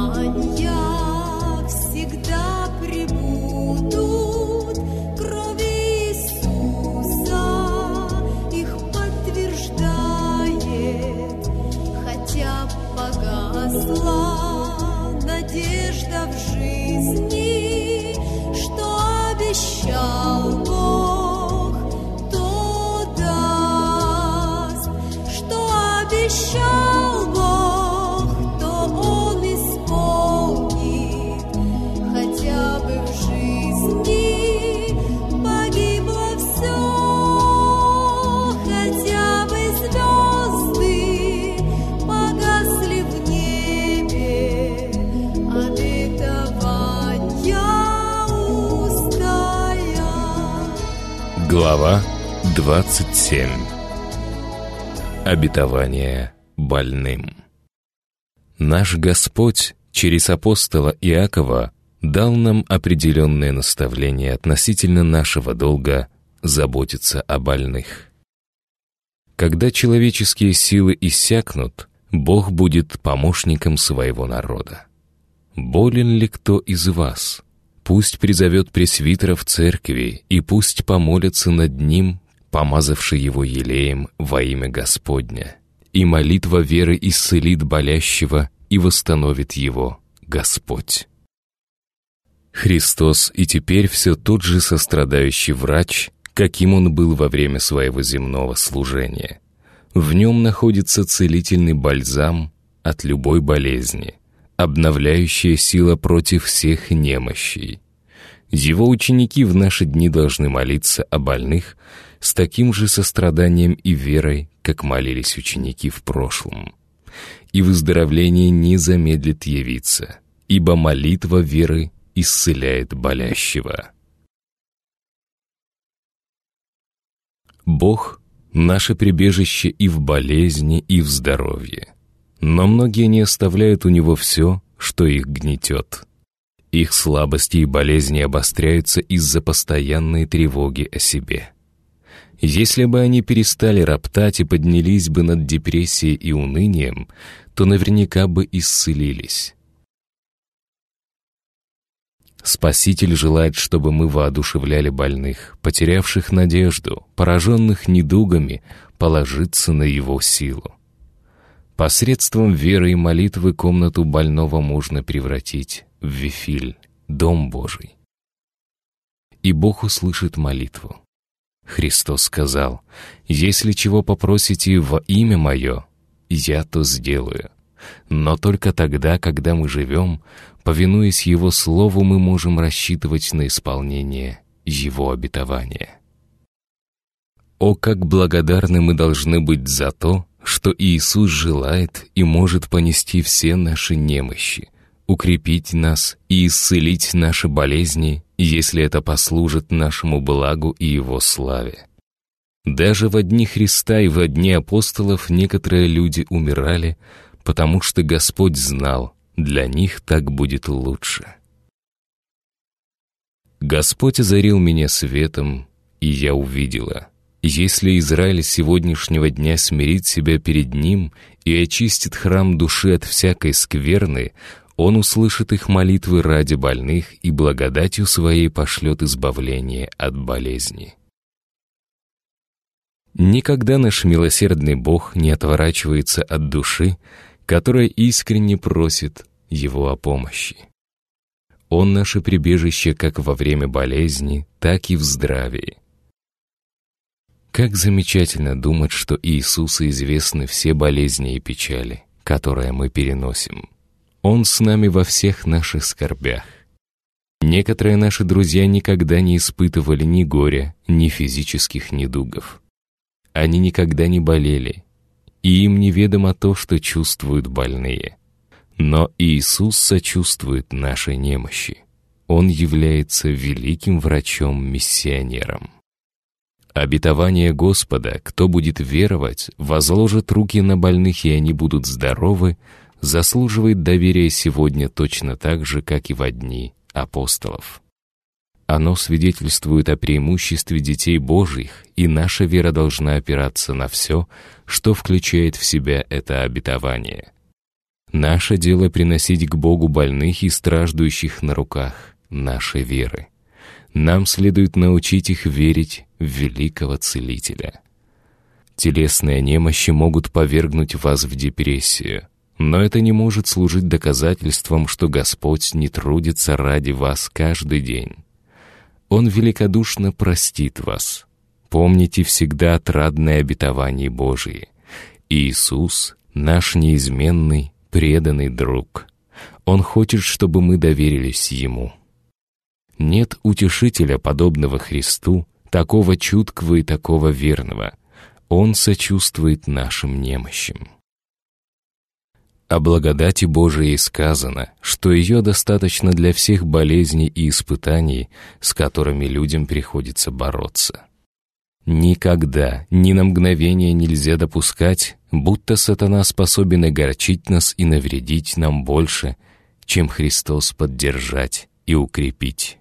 всегда прибудут, крови Иисуса их подтверждает, хотя погасла надежда в жизни, что обещал Бог, то даст, что обещал Бог, то Он исполнит, хотя бы в жизни погибло все, хотя бы звезды погасли в небе, обетования устоят. Глава 27. Обетование больным. Наш Господь через апостола Иакова дал нам определенное наставление относительно нашего долга заботиться о больных. Когда человеческие силы иссякнут, Бог будет помощником своего народа. Болен ли кто из вас? Пусть призовет пресвитеров церкви, и пусть помолятся над ним, помазавший его елеем во имя Господня, и молитва веры исцелит болящего и восстановит его Господь. Христос и теперь все тот же сострадающий врач, каким Он был во время своего земного служения. В Нем находится целительный бальзам от любой болезни, обновляющая сила против всех немощей. Его ученики в наши дни должны молиться о больных с таким же состраданием и верой, как молились ученики в прошлом. И выздоровление не замедлит явиться, ибо молитва веры исцеляет болящего. Бог — наше прибежище и в болезни, и в здоровье. Но многие не оставляют у Него все, что их гнетет. Их слабости и болезни обостряются из-за постоянной тревоги о себе. Если бы они перестали роптать и поднялись бы над депрессией и унынием, то наверняка бы исцелились. Спаситель желает, чтобы мы воодушевляли больных, потерявших надежду, пораженных недугами, положиться на Его силу. Посредством веры и молитвы комнату больного можно превратить в Вифиль, Дом Божий. И Бог услышит молитву. Христос сказал: «Если чего попросите во имя Мое, Я то сделаю». Но только тогда, когда мы живем, повинуясь Его Слову, мы можем рассчитывать на исполнение Его обетования. О, как благодарны мы должны быть за то, что Иисус желает и может понести все наши немощи, укрепить нас и исцелить наши болезни, если это послужит нашему благу и Его славе. Даже во дни Христа и во дни апостолов некоторые люди умирали, потому что Господь знал, для них так будет лучше. Господь озарил меня светом, и я увидела: если Израиль сегодняшнего дня смирит себя перед Ним и очистит храм души от всякой скверны, Он услышит их молитвы ради больных и благодатью Своей пошлет избавление от болезни. Никогда наш милосердный Бог не отворачивается от души, которая искренне просит Его о помощи. Он наше прибежище как во время болезни, так и в здравии. Как замечательно думать, что Иисусу известны все болезни и печали, которые мы переносим. Он с нами во всех наших скорбях. Некоторые наши друзья никогда не испытывали ни горя, ни физических недугов. Они никогда не болели, и им неведомо то, что чувствуют больные. Но Иисус сочувствует нашей немощи. Он является великим врачом-миссионером. Обетование Господа: кто будет веровать, возложит руки на больных, и они будут здоровы, заслуживает доверия сегодня точно так же, как и во дни апостолов. Оно свидетельствует о преимуществе детей Божьих, и наша вера должна опираться на все, что включает в себя это обетование. Наше дело приносить к Богу больных и страждущих на руках нашей веры. Нам следует научить их верить в великого Целителя. Телесные немощи могут повергнуть вас в депрессию, но это не может служить доказательством, что Господь не трудится ради вас каждый день. Он великодушно простит вас. Помните всегда отрадные обетования Божии. Иисус — наш неизменный, преданный друг. Он хочет, чтобы мы доверились Ему. Нет утешителя, подобного Христу, такого чуткого и такого верного. Он сочувствует нашим немощам. О благодати Божией сказано, что ее достаточно для всех болезней и испытаний, с которыми людям приходится бороться. Никогда, ни на мгновение нельзя допускать, будто сатана способен огорчить нас и навредить нам больше, чем Христос поддержать и укрепить.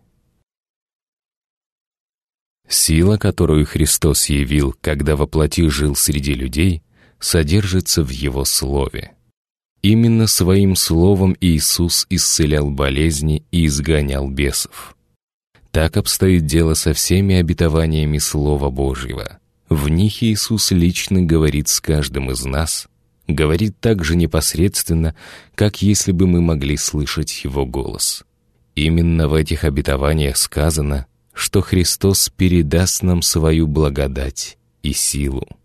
Сила, которую Христос явил, когда воплоти жил среди людей, содержится в Его Слове. Именно Своим Словом Иисус исцелял болезни и изгонял бесов. Так обстоит дело со всеми обетованиями Слова Божьего. В них Иисус лично говорит с каждым из нас, говорит так же непосредственно, как если бы мы могли слышать Его голос. Именно в этих обетованиях сказано, что Христос передаст нам свою благодать и силу.